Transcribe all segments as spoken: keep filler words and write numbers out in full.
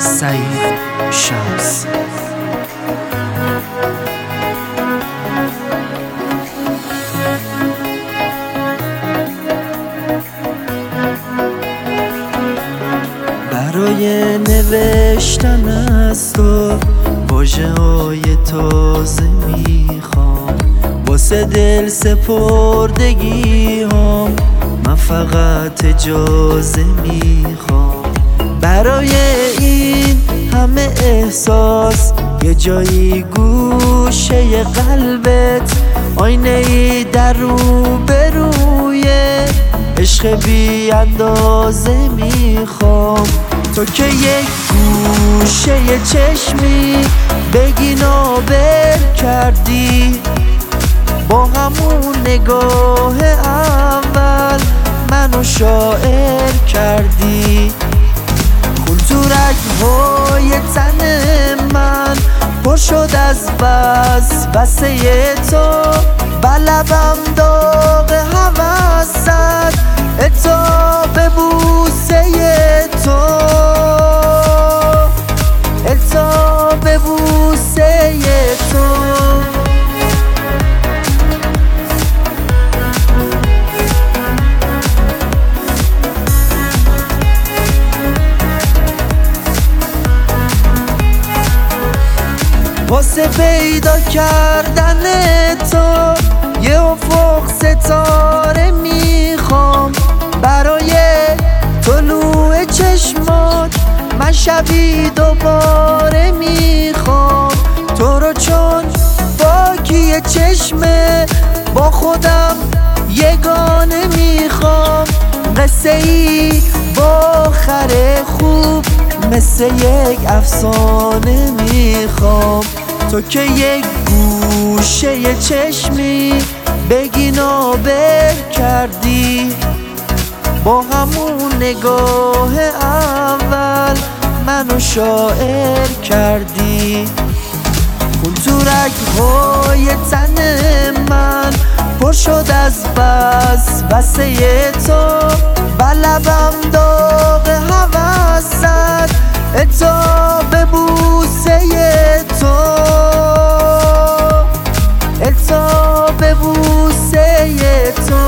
سعید شمس. برای نوشتن از تو واژه های تازه میخوام، واسه دل سپردگی هم من فقط اجازه میخوام. برای این همه احساس یه جایی گوشه قلبت، آینه ای در رو به روی عشق بی اندازه میخوام. تو که یک گوشه چشمی بگی نابل کردی، با همون نگاه اول منو شاعر کردی. خون تو رگ‌های تن من پر شد از وسوسه تو، بلبم داغ هوست اتاب بوسه تو، اتاب بوسه تو. واسه پیدا کردن تو یه افق ستاره میخوام، برای طلوع چشمات من شبی دوباره میخوام. تو رو چون باکی چشمه با خودم یگانه میخوام، قصه ای با خر خوب مثل یک افسانه میخوام. تو که یک گوشه چشمی بگی نابل کردی، با همون نگاه اول منو شاعر کردی. خون تو رگ‌های تن من پر شد از وسوسه تو، بلبم داغ هوست اتاب بوسه تو، اتاب بوسه تو.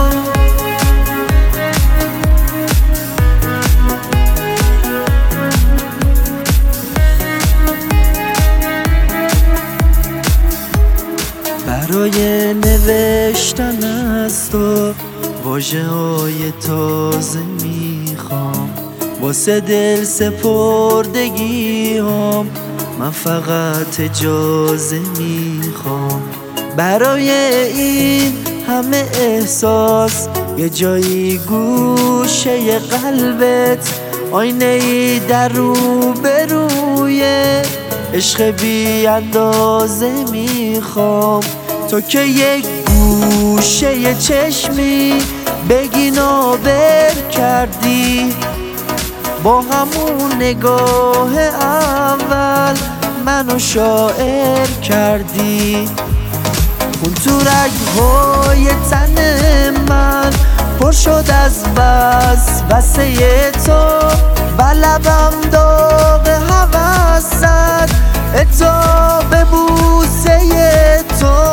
برای نوشتن از تو واژه های تازه میخوام، واسه دل سپردگی هم من فقط اجازه میخوام. برای این همه احساس یه جایی گوشه قلبت، آینه ای در رو به روی عشق بی اندازه میخوام. تو که یک گوشه چشمی بگی نابل کردی، با همون نگاه اول منو شاعر کردی. خون تو رگ‌های تن من پر شد از وسوسه تو، بلبم داغ هوست اتاب بوسه تو،